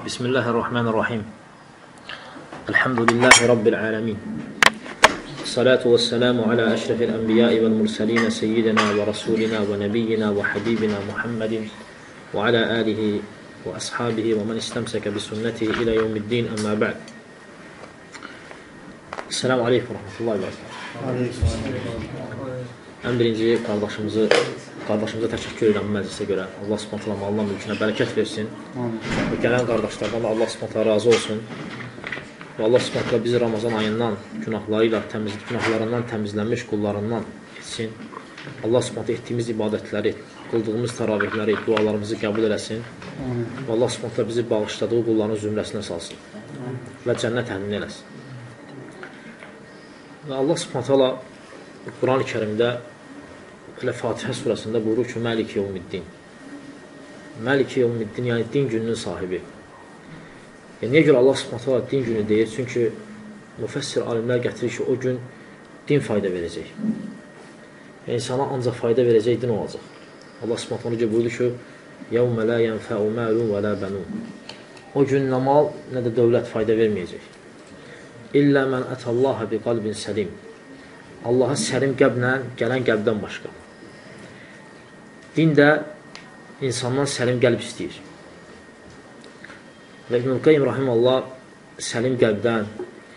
Bismillahirrahmanirrahim. Elhamdülillahi Rabbil alemin. Salatu ve selamu ala eşrefil enbiyai vel mursaline seyyidina ve rasulina ve nebiyyina ve habibina Muhammedin ve ala alihi ve ashabihi ve men istemseke bi sünnetihi ila yevmiddin emma ba'd. Selamu aleykum ve rahmetullahi ve berekatuhu. Ən birinci qardaşımıza təşəkkür edirəm məclisə görə. Allah subhanətlə malına mülkünə bərəkət versin. Və gələn qardaşlardan da Allah subhanətlə razı olsun. Və Allah subhanətlə bizi Ramazan ayından günahlarından təmizlənmiş qullarından etsin. Allah subhanətlə etdiyimiz ibadətləri, qıldığımız təravihləri, dualarımızı qəbul eləsin. Və Allah subhanətlə bizi bağışladığı qulların zümrəsinə salsın. Və cənnət əhlini eləsin. Və Allah subhanətlə Quran-ı Kərimdə elə Fatihə surəsində buyurur ki, Məlik yevmiddin. Məlik yevmiddin, yəni din gününün sahibi. Niyə görə Allah subhanətlə din günü deyir? Çünki müfəssir alimlər gətirir ki, o gün din fayda verəcək. İnsana ancaq fayda verəcək din olacaq. Allah subhanətlə buyurur ki, يَوْمَ لَا يَنْفَعُ مَالٌ وَلَا بَنُونَ. O gün nə mal, nə də dövlət fayda verməyəcək. İllə mən ətəllaha bi qalbin səlim. Allaha səlim qəlblə gələn qəlbdən başqa. Din də insandan səlim qəlb istəyir. Və İbn-i Qayyim rahiməllah səlim qəlbdən,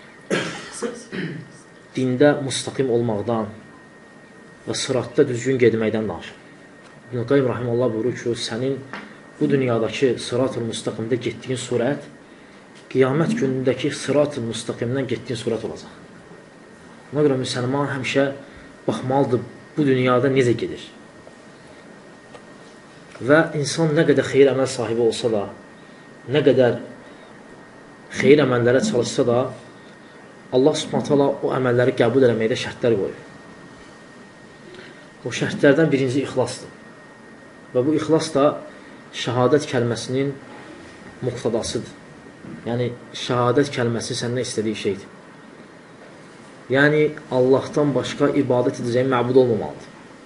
dində müstəqim olmaqdan və sıratda düzgün gedməkdən danışır. İbn-i Qayyim rahiməllah buyurur ki, sənin bu dünyadakı sırat-ı müstəqimdə getdiyin surət, qiyamət günündəki sırat-ı müstəqimdən getdiyin surət olacaq. Ona görə müsəlman həmişə baxmalıdır bu dünyada necə gedir. Və insan nə qədər xeyir əməl sahibi olsa da, nə qədər xeyir əməllərə çalışsa da, Allah subhanət hala o əməlləri qəbul eləməkdə şərtlər qoyur. O şərtlərdən birinci ixlasdır. Və bu ixlas da şəhadət kəlməsinin muqtadasıdır. Yəni, şəhadət kəlməsi səndən istədiyi şeydir. Yəni, Allahdan başqa ibadət edəcəyin məbud olmamalıdır.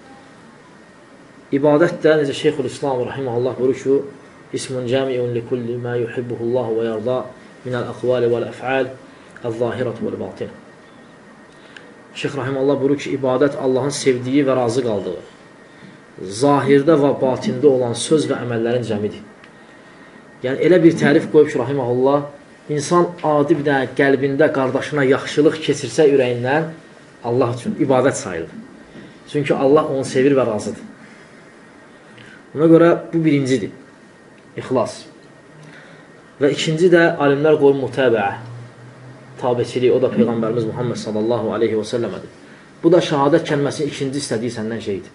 İbadət də, necə Şeyxülislam rahiməhullah buyurur ki, İsmun cəmiyyun likulli mə yuhibbihullahu və yarda minəl əqvali vəl-əf'al əl-zahiratu vəl-batinə. Şeyx rahiməhullah buyurur ki, ibadət Allahın sevdiyi və razı qaldığı, zahirdə və batində olan söz və əməllərin cəmidir. Yəni, elə bir tərif qoyub ki, rahiməhullah, İnsan adi bir dənə qəlbində qardaşına yaxşılıq keçirsə ürəyindən Allah üçün ibadət sayılır. Çünki Allah onu sevir və razıdır. Ona görə bu birincidir, ixlas. Və ikinci də alimlər qoyur mütəbəə, tabiçilik, o da Peyğəmbərimiz Muhammed sallallahu aleyhi və səlləmədir. Bu da şəhadət kəlməsinin ikinci istədiyi səndən şeydir.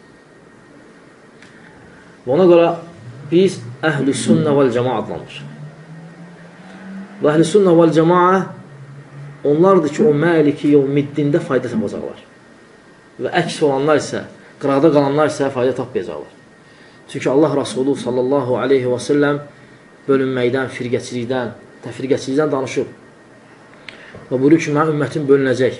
Və ona görə biz əhl-i sünnə vəl-cəma adlanır. Və əhl-i sünnə vəl-cəmaa onlardır ki, o Məliki yevmiddində fayda tapacaqlar. Və əks olanlar isə, qıraqda qalanlar isə fayda tapmayacaqlar. Çünki Allah Rasulü sallallahu aleyhi və səlləm bölünməkdən, firqəçilikdən, təfriqəçilikdən danışıb. Və buyurur ki, mənim ümmətim bölünəcək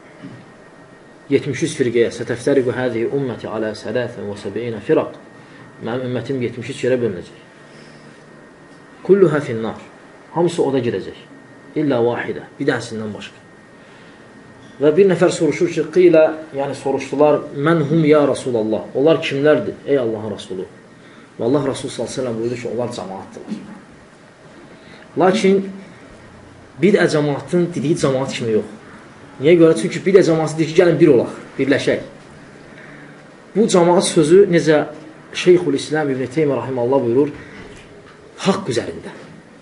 73 firqəyə, sətəftəriqü həzihi ümməti alə sələfən və səbiyinə firaq. Mənim ümmətim 73 yerə bölünəcək. Kulluhə finnar. Hamısı oda girəcək. İllə vahidə. Bir dənəsindən başqa. Və bir nəfər soruşur ki, qilə, yəni soruşdular, mən hum ya Rasulallah. Onlar kimlərdir? Ey Allahın Rasulü. Və Allah Rasulü s.ə.v buyurdu ki, onlar cəmaatdırlar. Lakin bid'ə cəmaatın dediyi cəmaat kimi yox. Niyə görə? Çünki bid'ə cəmaatı deyir ki, gəlin bir olaq, birləşək. Bu cəmaat sözü necə Şeyxülislam İbn Teymiyyə rahimallah buyurur, haqq üzərində.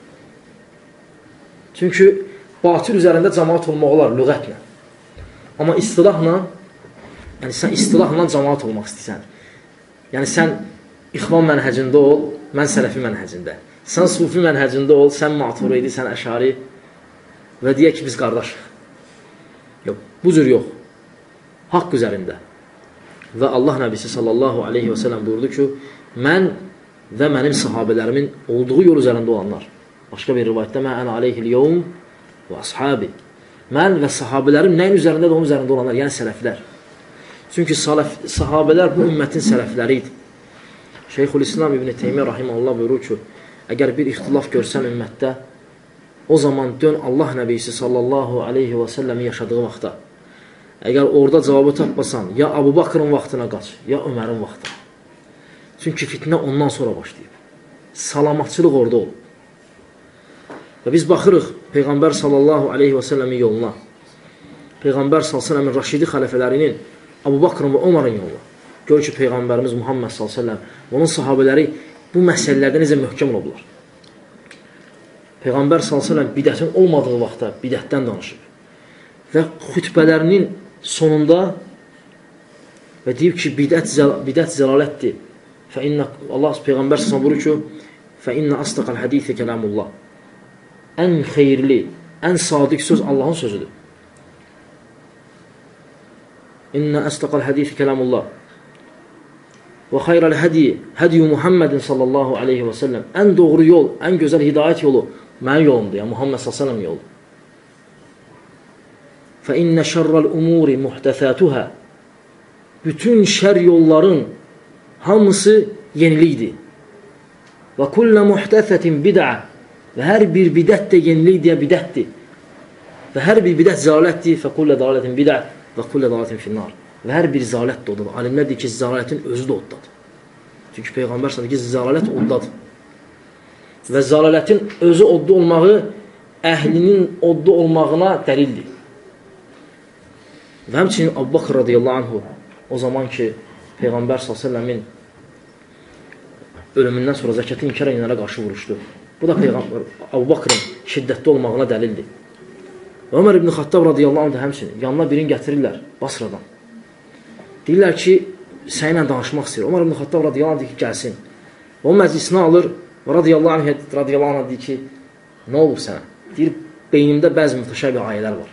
Çünki batil üzərində cəmaat olmaq olar, lüğətlə. Amma istilahla, yəni sən istilahla cəmaat olmaq istəyirsən. Yəni sən ixvan mənhəcində ol, mən sələfi mənhəcində. Sən sufi mənhəcində ol, sən maturidi, sən əşari və deyək ki, biz qardaşıq. Yox, bu cür yox. Haqq üzərində. Və Allah Nəbisi sallallahu aleyhi və sələm buyurdu ki, mən və mənim sahabələrimin olduğu yol üzərində olanlar. Başqa bir rivayətdə mən ənə aleyhil yevm və ashabi. Mən və sahabələrim nəyin üzərində də onun üzərində olanlar, yəni sələflər. Çünki sahabələr bu ümmətin sələfləri idi. Şeyxülislam İbn Teymiyyə rahimehullah buyurur ki, əgər bir ixtilaf görsən ümmətdə, o zaman dön Allah nəbisi sallallahu aleyhi və səlləm yaşadığı vaxtda. Əgər orada cavabı tapmasan, ya Abu Bakrın vaxtına qaç, ya Ömərin vaxtına. Çünki fitnə ondan sonra başlayıb. Salamatçılıq orada olub. Və biz baxırıq Peyğəmbər sallallahu aleyhi və səlləmin yoluna. Peyğəmbər sallallahu aleyhi və səlləmin Raşidi xələfələrinin Abu Bakrın və Ömərin yoluna. Gör ki, Peyğəmbərimiz Muhammed sallallahu aleyhi və səlləm, onun sahabələri bu məsələlərdə necə möhkəm olublar. Peyğəmbər sallallahu əleyhi və səlləm bidətin olmadığı vaxtda bidətdən danışıb. Və xütbələrinin sonunda və deyib ki, bidət zəlalətdir. Allah Peyğəmbər sallallahu buyurur ki, فَإِنَّ أَصْدَقَ الْحَدِيثِ كَلَامُ اللّٰهِ Ən xeyirli, ən sadiq söz Allahın sözüdür. İnnə əstəqəl hədisi kələmullah və xeyral hədiy Muhammedin sallallahu aleyhi və səlləm. Ən doğru yol, ən gözəl hidayət yolu mənim yolumdur, yəni Muhammed sallallahu aleyhi və səlləm yolu. Fə innə şərrəl umuri muhtəsətuhə. Bütün şər yolların hamısı yenilikdir. Və kullə muhtəsətin bid'a. Və hər bir bidət də yenilik deyə bidətdir. Və hər bir bidət zəlalətdir. Fə kullə dalalətin bid'a və kullə dalalətin finnar. Və hər bir zəlalət də odadır. Alimlər deyir ki, zəlalətin özü də oddadır. Çünki Peyğəmbər sanır ki, zəlalət oddadır. Və zəlalətin özü odda olmağı əhlinin odda olmağına dəlildir. Və həmçinin Abu Bakr radiyallahu anhu o zaman ki, Peyğəmbər s.ə.v-in ölümündən sonra zəkəti inkar edənlərə qarşı vuruşdu. Bu da Peyğəmbər Abu Bakrın şiddətli olmağına dəlildir. Ömər ibn Xattab radiyallahu anh da həmçinin yanına birini gətirirlər Basradan. Deyirlər ki, sənlə danışmaq istəyir. Ömər ibn Xattab radiyallahu anh deyir ki, gəlsin. O məclisinə alır və radiyallahu anh deyir ki, nə olub sənə? Deyir, beynimdə bəzi mütəşəbih ayələr var.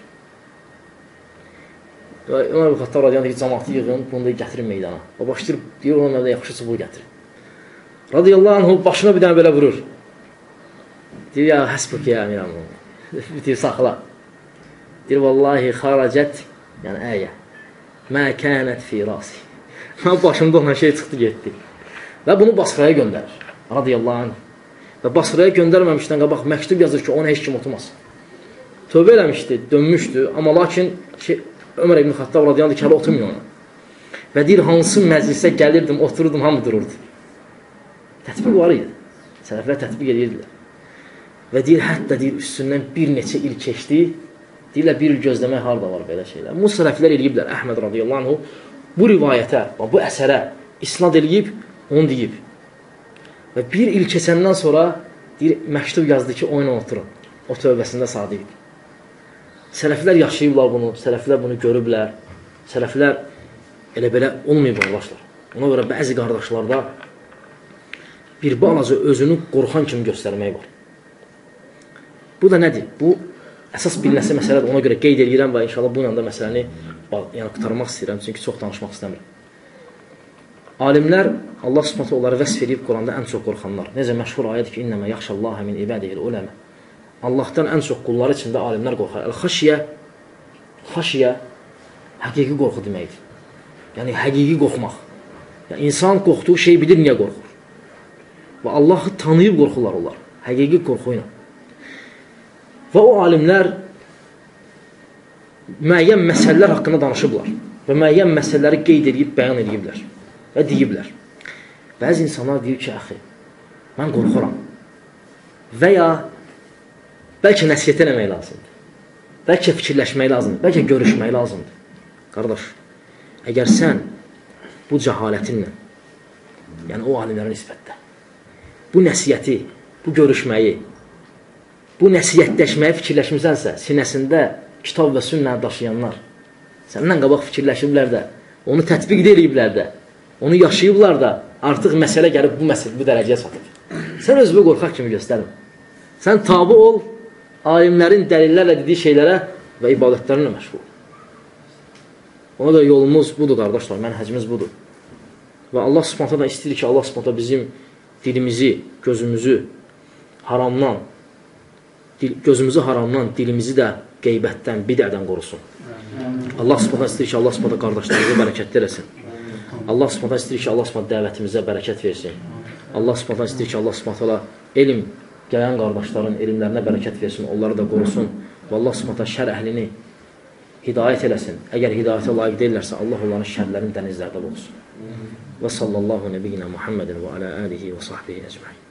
Ömər ibn Xattab radiyallahu anh deyir ki, cəmatı yığın, bunu da gətirin meydana. O başlayır, deyir, onun evdə yaxşı çubuğu gətirin. Radiyallahu anh başına bir dənə belə vurur. Deyir, ya həsbuk ya əmirəm. Deyir, saxla. Deyir, vallahi xaracət, yəni əyə, mə kənət fi rasi. Mən başımda olan şey çıxdı, getdi. Və bunu Basraya göndərir, radiyallahu anh. Və Basraya göndərməmişdən qabaq məktub yazır ki, onu heç kim oturmasın. Tövbə eləmişdi, dönmüşdü, amma lakin Ömər ibn Xattab radiyallahu anh, kələ oturmuyor ona. Və deyir, hansı məclisə gəlirdim, otururdum, hamı dururdu. Tətbiq var idi. Sələflər tətbiq edirdilər. Və deyir, hətta deyir, üstündən bir neçə il keçdi. Deyirlər, bir il gözləmək harada var belə şeylər. Bu sələflər eləyiblər, Əhməd radiyallahu anh, bu rivayətə, bu əsərə isnad eləyib, onu deyib. Və bir il keçəndən sonra deyir, məktub yazdı ki, oyuna oturun. O tövbəsində sadiqdir. Sələflər yaşayıblar bunu, sələflər bunu görüblər. Sələflər elə belə olmayıb qardaşlar. Ona görə bəzi qardaşlarda bir balaca özünü qorxan kimi göstərmək var. Bu da nədir? Bu, əsas bilinəsi məsələdir. Ona görə qeyd edirəm və inşallah bu ilə də məsələni qutarmaq istəyirəm, çünki çox danışmaq istəmirəm. Alimlər, Allah subhanətə onları vəsf edib Quranda ən çox qorxanlar. Necə məşhur ayədir ki, İnnəmə yaxşəllahə min ibadihil uləmə. Allahdan ən çox qulları içində alimlər qorxar. Xaşiyə həqiqi qorxu deməkdir. Yəni, həqiqi qorxmaq. Yəni, insan qorxduğu şeyi bilir, niyə qorxur? Və Allahı tanıyıb qorxurlar onlar. Həqiqi qorxu ilə. Və o alimlər müəyyən məsələlər haqqında danışıblar və müəyyən məsələləri qeyd edib, bəyan ediblər və deyiblər. Bəzi insanlar deyir ki, əxi, mən qorxuram və ya bəlkə nəsiyyət eləmək lazımdır, bəlkə fikirləşmək lazımdır, bəlkə görüşmək lazımdır. Qardaş, əgər sən bu cəhalətinlə, yəni o alimlərə nisbətdə, bu nəsiyyəti, bu görüşməyi, bu nəsiyyətləşməyə fikirləşmisənsə, sinəsində kitab və sünnə daşıyanlar səndən qabaq fikirləşiblər də, onu tətbiq ediblər də, onu yaşayıblar da, artıq məsələ gəlib bu dərəcəyə çatıb. Sən özünü qorxaq kimi göstərin. Sən tabi ol, alimlərin dəlillərlə dediyi şeylərə və ibadətlərinlə məşğul. Ona da yolumuz budur, qardaşlar, mənhəcimiz budur. Və Allah subhanətə da istəyir ki, Allah subhanətə bizim dilimizi, gözümüzü haramdan, dilimizi də qeybətdən, bidədən qorusun. Allah subhanətə istəyir ki, Allah subhanətə qardaşlarımızı bərəkətli eləsin. Allah subhanətə istəyir ki, Allah subhanətə dəvətimizə bərəkət versin. Allah subhanətə istəyir ki, Allah subhanətə elm gələn qardaşların elmlərinə bərəkət versin, onları da qorusun və Allah Subhanahu şər əhlini hidayət eləsin. Əgər hidayətə layiq deyirlərsə, Allah onların şərlərini dənizlərdə boğsun. Və sallallahu nəbiyyina Muhammedin və alə alihi və sahbihi əcməin.